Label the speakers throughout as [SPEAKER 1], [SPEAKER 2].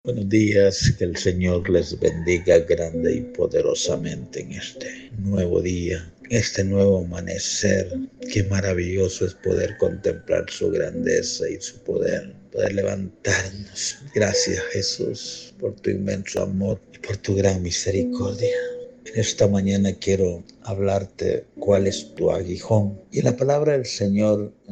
[SPEAKER 1] Buenos días, que el Señor les bendiga grande y poderosamente en este nuevo día, en este nuevo amanecer. Qué maravilloso es poder contemplar su grandeza y su poder levantarnos. Gracias, Jesús, por tu inmenso amor y por tu gran misericordia. En esta mañana quiero hablarte cuál es tu aguijón. Y la palabra del Señor en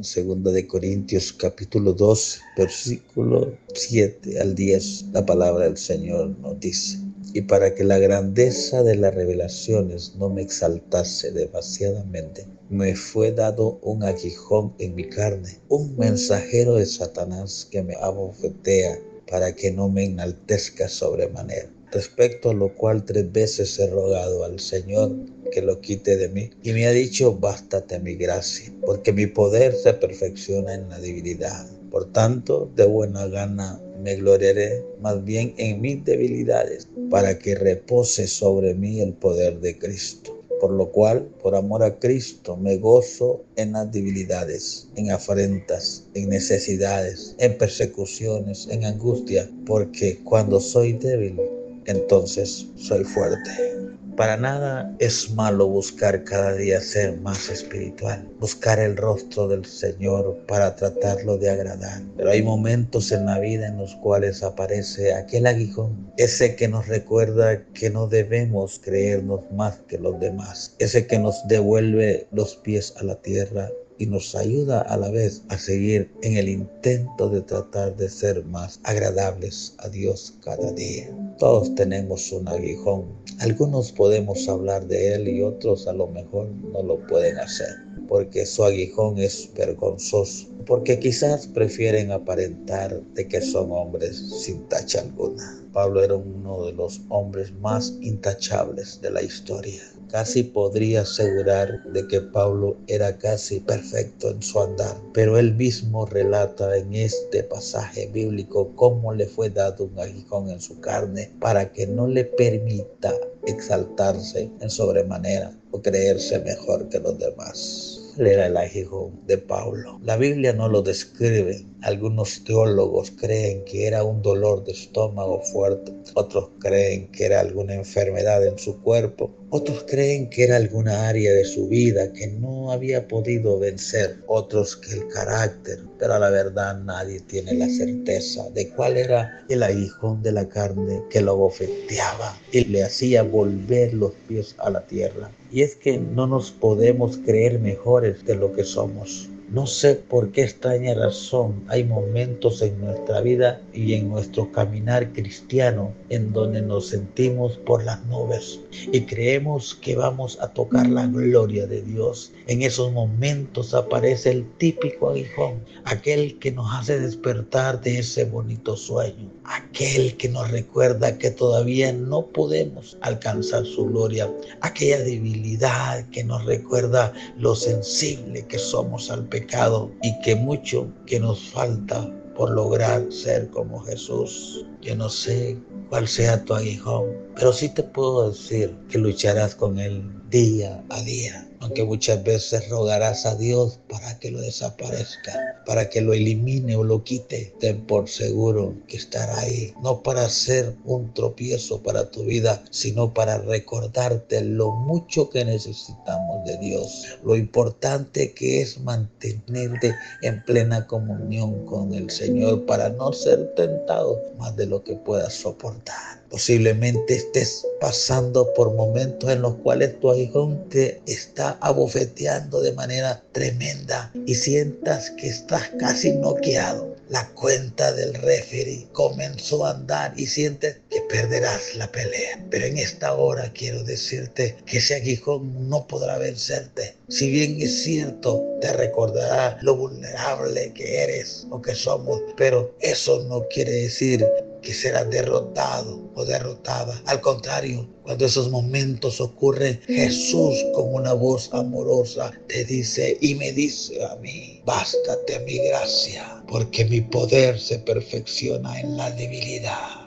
[SPEAKER 1] 2 Corintios capítulo 2, versículo 7 al 10, la palabra del Señor nos dice: y para que la grandeza de las revelaciones no me exaltase demasiadamente, me fue dado un aguijón en mi carne, un mensajero de Satanás que me abofetea para que no me enaltezca sobremanera. Respecto a lo cual 3 veces he rogado al Señor que lo quite de mí, y me ha dicho: bástate mi gracia, porque mi poder se perfecciona en la debilidad. Por tanto, de buena gana me gloriaré más bien en mis debilidades, para que repose sobre mí el poder de Cristo. Por lo cual, por amor a Cristo, me gozo en las debilidades, en afrentas, en necesidades, en persecuciones, en angustia, porque cuando soy débil, entonces soy fuerte. Para nada es malo buscar cada día ser más espiritual, buscar el rostro del Señor para tratarlo de agradar. Pero hay momentos en la vida en los cuales aparece aquel aguijón, ese que nos recuerda que no debemos creernos más que los demás, ese que nos devuelve los pies a la tierra y nos ayuda a la vez a seguir en el intento de tratar de ser más agradables a Dios cada día. Todos tenemos un aguijón. Algunos podemos hablar de él y otros a lo mejor no lo pueden hacer, porque su aguijón es vergonzoso, porque quizás prefieren aparentar de que son hombres sin tacha alguna. Pablo era uno de los hombres más intachables de la historia. Casi podría asegurar de que Pablo era casi perfecto en su andar, pero él mismo relata en este pasaje bíblico cómo le fue dado un aguijón en su carne para que no le permita exaltarse en sobremanera o creerse mejor que los demás. Él era el aguijón de Pablo. La Biblia no lo describe. Algunos teólogos creen que era un dolor de estómago fuerte. Otros creen que era alguna enfermedad en su cuerpo. Otros creen que era alguna área de su vida que no había podido vencer. Otros que el carácter. Pero a la verdad nadie tiene la certeza de cuál era el aguijón de la carne que lo bofeteaba y le hacía volver los pies a la tierra. Y es que no nos podemos creer mejores de lo que somos. No sé por qué extraña razón hay momentos en nuestra vida y en nuestro caminar cristiano en donde nos sentimos por las nubes y creemos que vamos a tocar la gloria de Dios. En esos momentos aparece el típico aguijón, aquel que nos hace despertar de ese bonito sueño, aquel que nos recuerda que todavía no podemos alcanzar su gloria, aquella debilidad que nos recuerda lo sensible que somos al pecado y que mucho que nos falta por lograr ser como Jesús. Yo no sé cuál sea tu aguijón, pero sí te puedo decir que lucharás con él día a día, aunque muchas veces rogarás a Dios para que lo desaparezca, para que lo elimine o lo quite. Ten por seguro que estará ahí, no para ser un tropiezo para tu vida, sino para recordarte lo mucho que necesitamos de Dios, lo importante que es mantenerte en plena comunión con el Señor para no ser tentado más de lo que puedas soportar. Posiblemente estés pasando por momentos en los cuales tu aguijón te está abofeteando de manera tremenda y sientas que estás casi noqueado. La cuenta del referee comenzó a andar y sientes que perderás la pelea. Pero en esta hora quiero decirte que ese aguijón no podrá vencerte. Si bien es cierto, te recordará lo vulnerable que eres o que somos, pero eso no quiere decir que serás derrotado o derrotada. Al contrario, cuando esos momentos ocurren, Jesús con una voz amorosa te dice y me dice a mí: bástate mi gracia, porque mi poder se perfecciona en la debilidad.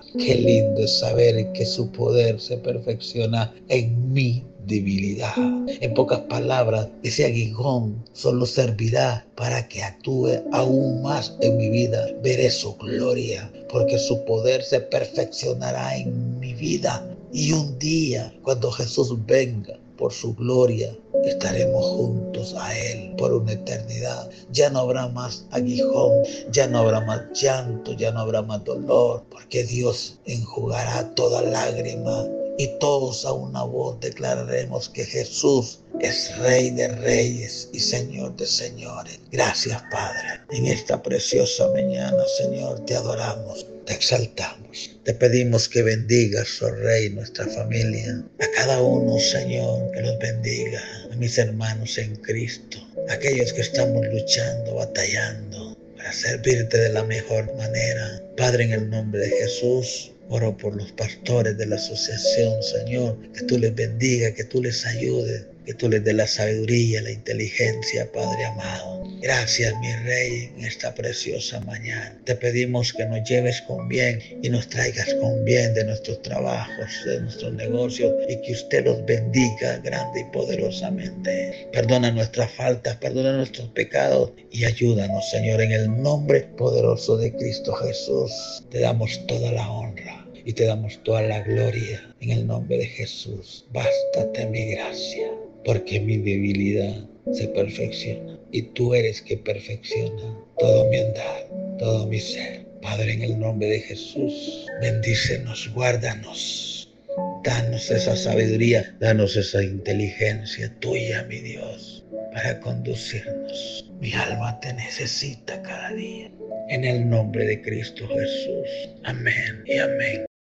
[SPEAKER 1] Qué lindo es saber que su poder se perfecciona en mi debilidad. En pocas palabras, ese aguijón solo servirá para que actúe aún más en mi vida. Veré su gloria, porque su poder se perfeccionará en mi vida. Y un día, cuando Jesús venga por su gloria, estaremos juntos a Él por una eternidad. Ya no habrá más aguijón, ya no habrá más llanto, ya no habrá más dolor, porque Dios enjugará toda lágrima y todos a una voz declararemos que Jesús es Rey de Reyes y Señor de Señores. Gracias, Padre. En esta preciosa mañana, Señor, te adoramos, te exaltamos. Te pedimos que bendigas, oh Rey, nuestra familia. A cada uno, Señor, que los bendiga. A mis hermanos en Cristo. A aquellos que estamos luchando, batallando para servirte de la mejor manera. Padre, en el nombre de Jesús, oro por los pastores de la asociación, Señor, que tú les bendiga, que tú les ayudes, que tú les des la sabiduría, la inteligencia, Padre amado. Gracias, mi Rey, en esta preciosa mañana. Te pedimos que nos lleves con bien y nos traigas con bien de nuestros trabajos, de nuestros negocios, y que usted los bendiga grande y poderosamente. Perdona nuestras faltas, perdona nuestros pecados y ayúdanos, Señor, en el nombre poderoso de Cristo Jesús. Te damos toda la honra y te damos toda la gloria en el nombre de Jesús. Bástate mi gracia, porque mi debilidad se perfecciona y tú eres que perfecciona todo mi andar, todo mi ser. Padre, en el nombre de Jesús, bendícenos, guárdanos, danos esa sabiduría, danos esa inteligencia tuya, mi Dios, para conducirnos. Mi alma te necesita cada día. En el nombre de Cristo Jesús. Amén y amén.